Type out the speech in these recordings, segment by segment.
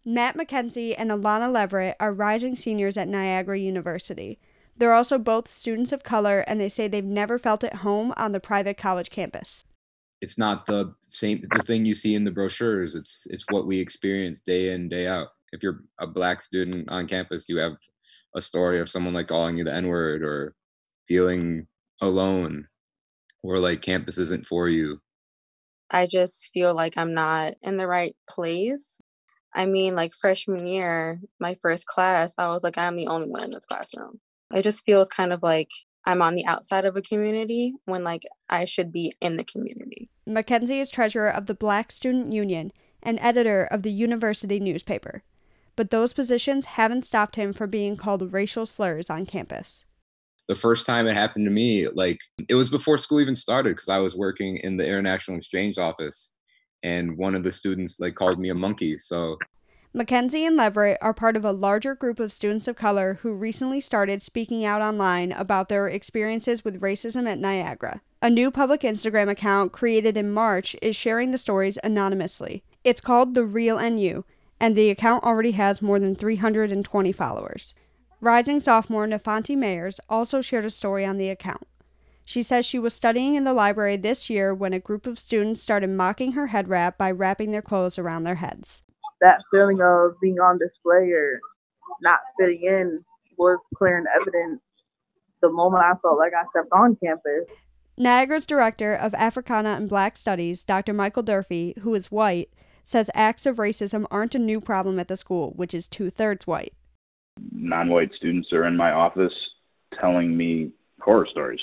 Matt McKenzie and Alana Leverett are rising seniors at Niagara University. They're also both students of color, and they say they've never felt at home on the private college campus. It's not the thing you see in the brochures. It's what we experience day in, day out. If you're a Black student on campus, you have a story of someone like calling you the N-word or feeling alone or like campus isn't for you. I just feel like I'm not in the right place. I mean, like freshman year, my first class, I was like, I'm the only one in this classroom. It just feels kind of like I'm on the outside of a community when like I should be in the community. McKenzie is treasurer of the Black Student Union and editor of the university newspaper. But those positions haven't stopped him from being called racial slurs on campus. The first time it happened to me, like it was before school even started because I was working in the International Exchange office and one of the students like called me a monkey. So McKenzie and Leverett are part of a larger group of students of color who recently started speaking out online about their experiences with racism at Niagara. A new public Instagram account created in March is sharing the stories anonymously. It's called The Real NU, and the account already has more than 320 followers. Rising sophomore Nafanti Mayers also shared a story on the account. She says she was studying in the library this year when a group of students started mocking her head wrap by wrapping their clothes around their heads. That feeling of being on display or not fitting in was clear and evident the moment I felt like I stepped on campus. Niagara's director of Africana and Black Studies, Dr. Michael Durfee, who is white, says acts of racism aren't a new problem at the school, which is 2/3 white. Non-white students are in my office telling me horror stories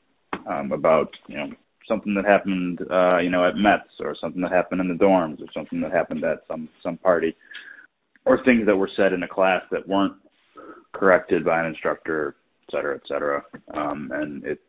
about, something that happened, at Mets or something that happened in the dorms or something that happened at some party or things that were said in a class that weren't corrected by an instructor, et cetera, et cetera. And it's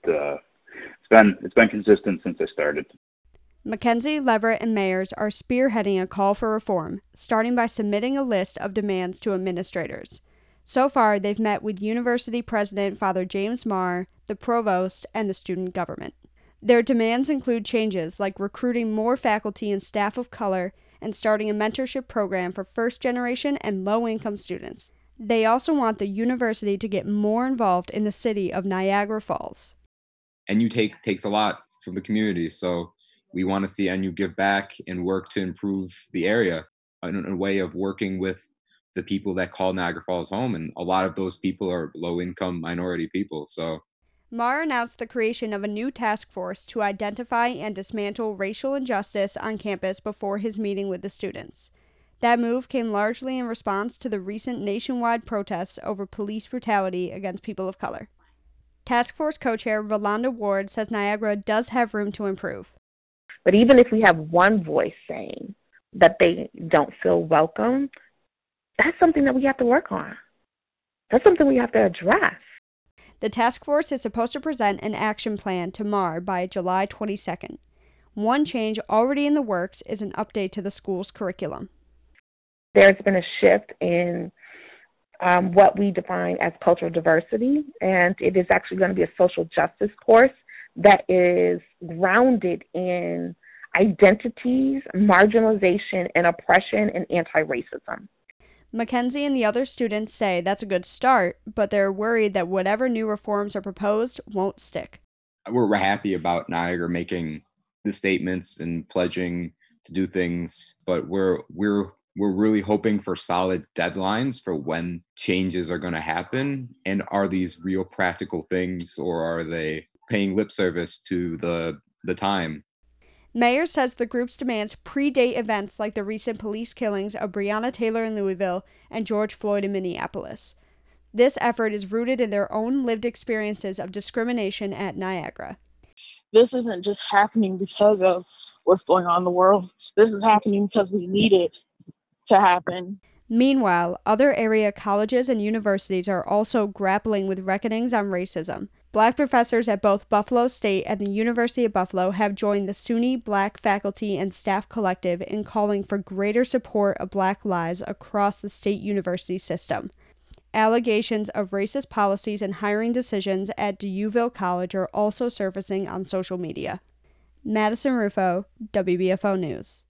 been consistent since I started. McKenzie, Leverett, and Mayers are spearheading a call for reform, starting by submitting a list of demands to administrators. So far, they've met with University President Father James Marr, the Provost, and the student government. Their demands include changes like recruiting more faculty and staff of color and starting a mentorship program for first-generation and low-income students. They also want the university to get more involved in the city of Niagara Falls. NU takes a lot from the community, so we want to see NU give back and work to improve the area in a way of working with the people that call Niagara Falls home, and a lot of those people are low-income minority people. So Marr announced the creation of a new task force to identify and dismantle racial injustice on campus before his meeting with the students. That move came largely in response to the recent nationwide protests over police brutality against people of color. Task Force co-chair Rolanda Ward says Niagara does have room to improve. But even if we have one voice saying that they don't feel welcome, that's something that we have to work on. That's something we have to address. The task force is supposed to present an action plan to Marr by July 22nd. One change already in the works is an update to the school's curriculum. There's been a shift in what we define as cultural diversity, and it is actually going to be a social justice course that is grounded in identities, marginalization, and oppression, and anti-racism. McKenzie and the other students say that's a good start, but they're worried that whatever new reforms are proposed won't stick. We're happy about Niagara making the statements and pledging to do things, but we're really hoping for solid deadlines for when changes are going to happen. And are these real practical things, or are they paying lip service to the time? Mayer says the group's demands predate events like the recent police killings of Breonna Taylor in Louisville and George Floyd in Minneapolis. This effort is rooted in their own lived experiences of discrimination at Niagara. This isn't just happening because of what's going on in the world. This is happening because we need it to happen. Meanwhile, other area colleges and universities are also grappling with reckonings on racism. Black professors at both Buffalo State and the University of Buffalo have joined the SUNY Black Faculty and Staff Collective in calling for greater support of Black lives across the state university system. Allegations of racist policies and hiring decisions at DeUville College are also surfacing on social media. Madison Rufo, WBFO News.